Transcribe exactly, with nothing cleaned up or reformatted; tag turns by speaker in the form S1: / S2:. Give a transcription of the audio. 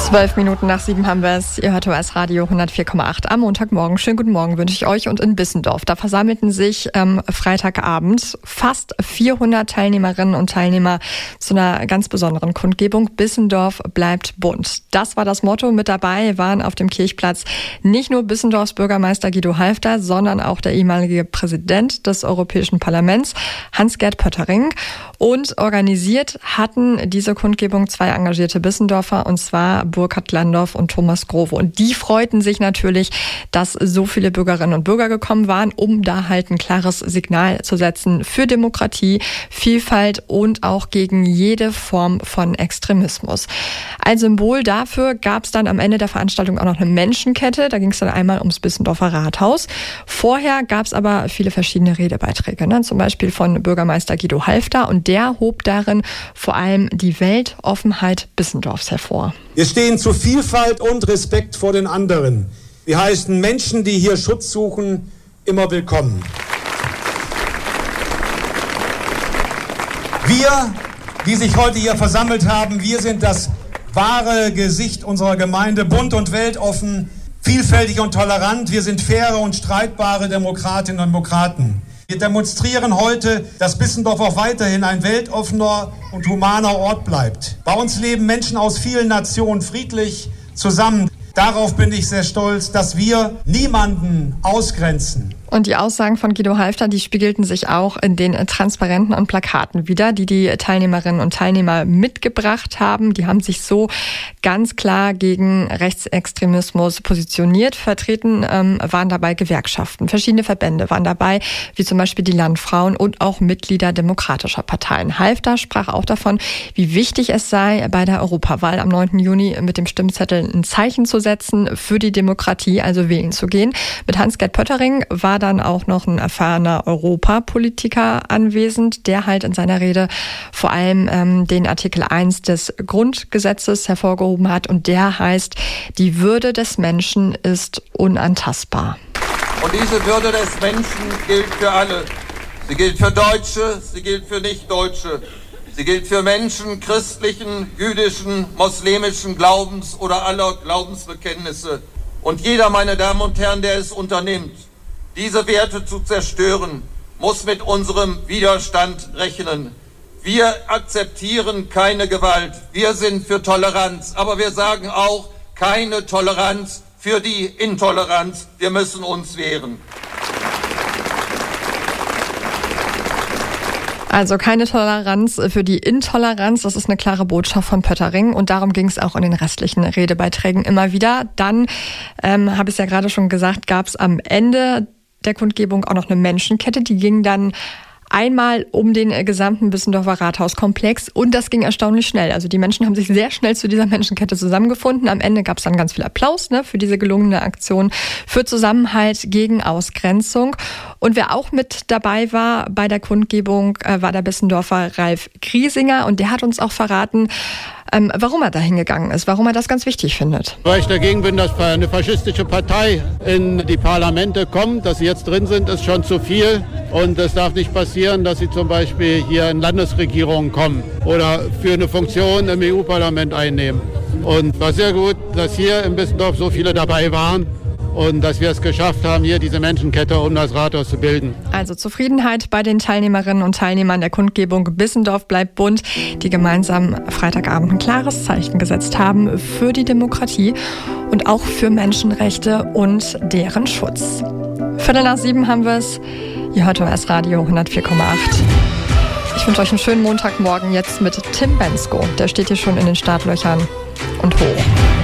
S1: Zwölf Minuten nach sieben haben wir es. Ihr hört O S Radio hundertvier Komma acht am Montagmorgen. Schönen guten Morgen wünsche ich euch. Und in Bissendorf, da versammelten sich ähm, Freitagabend fast vierhundert Teilnehmerinnen und Teilnehmer zu einer ganz besonderen Kundgebung. Bissendorf bleibt bunt. Das war das Motto. Mit dabei waren auf dem Kirchplatz nicht nur Bissendorfs Bürgermeister Guido Halfter, sondern auch der ehemalige Präsident des Europäischen Parlaments, Hans-Gert Pöttering. Und organisiert hatten diese Kundgebung zwei engagierte Bissendorfer, und zwar Burkhard Landorf und Thomas Growe. Und die freuten sich natürlich, dass so viele Bürgerinnen und Bürger gekommen waren, um da halt ein klares Signal zu setzen für Demokratie, Vielfalt und auch gegen jede Form von Extremismus. Als Symbol dafür gab es dann am Ende der Veranstaltung auch noch eine Menschenkette. Da ging es dann einmal ums Bissendorfer Rathaus. Vorher gab es aber viele verschiedene Redebeiträge, ne? Zum Beispiel von Bürgermeister Guido Halfter, und der hob darin vor allem die Weltoffenheit Bissendorfs hervor.
S2: Wir stehen zu Vielfalt und Respekt vor den anderen. Wir heißen Menschen, die hier Schutz suchen, immer willkommen. Wir, die sich heute hier versammelt haben, wir sind das wahre Gesicht unserer Gemeinde, bunt und weltoffen, vielfältig und tolerant. Wir sind faire und streitbare Demokratinnen und Demokraten. Wir demonstrieren heute, dass Bissendorf auch weiterhin ein weltoffener und humaner Ort bleibt. Bei uns leben Menschen aus vielen Nationen friedlich zusammen. Darauf bin ich sehr stolz, dass wir niemanden ausgrenzen.
S1: Und die Aussagen von Guido Halfter, die spiegelten sich auch in den Transparenten und Plakaten wider, die die Teilnehmerinnen und Teilnehmer mitgebracht haben. Die haben sich so ganz klar gegen Rechtsextremismus positioniert. Vertreten ähm, waren dabei Gewerkschaften, verschiedene Verbände waren dabei, wie zum Beispiel die Landfrauen und auch Mitglieder demokratischer Parteien. Halfter sprach auch davon, wie wichtig es sei, bei der Europawahl am neunten Juni mit dem Stimmzettel ein Zeichen zu setzen für die Demokratie, also wählen zu gehen. Mit Hans-Gert Pöttering war dann auch noch ein erfahrener Europapolitiker anwesend, der halt in seiner Rede vor allem ähm, den Artikel eins des Grundgesetzes hervorgehoben hat, und der heißt: Die Würde des Menschen ist unantastbar.
S3: Und diese Würde des Menschen gilt für alle. Sie gilt für Deutsche, sie gilt für Nichtdeutsche. Sie gilt für Menschen christlichen, jüdischen, moslemischen Glaubens oder aller Glaubensbekenntnisse. Und jeder, meine Damen und Herren, der es unternimmt, diese Werte zu zerstören, muss mit unserem Widerstand rechnen. Wir akzeptieren keine Gewalt. Wir sind für Toleranz. Aber wir sagen auch keine Toleranz für die Intoleranz. Wir müssen uns wehren.
S1: Also keine Toleranz für die Intoleranz, das ist eine klare Botschaft von Pöttering, und darum ging es auch in den restlichen Redebeiträgen immer wieder. Dann, ähm, habe ich es ja gerade schon gesagt, gab es am Ende der Kundgebung auch noch eine Menschenkette, die ging dann einmal um den gesamten Bissendorfer Rathauskomplex, und das ging erstaunlich schnell. Also die Menschen haben sich sehr schnell zu dieser Menschenkette zusammengefunden. Am Ende gab es dann ganz viel Applaus, ne, für diese gelungene Aktion, für Zusammenhalt gegen Ausgrenzung. Und wer auch mit dabei war bei der Kundgebung, äh, war der Bissendorfer Ralf Griesinger, und der hat uns auch verraten, ähm, warum er da hingegangen ist, warum er das ganz wichtig findet.
S4: Weil ich dagegen bin, dass eine faschistische Partei in die Parlamente kommt. Dass sie jetzt drin sind, ist schon zu viel, und es darf nicht passieren, dass sie zum Beispiel hier in Landesregierungen kommen oder für eine Funktion im E U-Parlament einnehmen. Und war sehr gut, dass hier in Bissendorf so viele dabei waren und dass wir es geschafft haben, hier diese Menschenkette um das Rathaus zu bilden.
S1: Also Zufriedenheit bei den Teilnehmerinnen und Teilnehmern der Kundgebung Bissendorf bleibt bunt, die gemeinsam Freitagabend ein klares Zeichen gesetzt haben für die Demokratie und auch für Menschenrechte und deren Schutz. Viertel nach sieben haben wir es. Ihr hört O S Radio hundertvier Komma acht. Ich wünsche euch einen schönen Montagmorgen jetzt mit Tim Bensko. Der steht hier schon in den Startlöchern und hoch.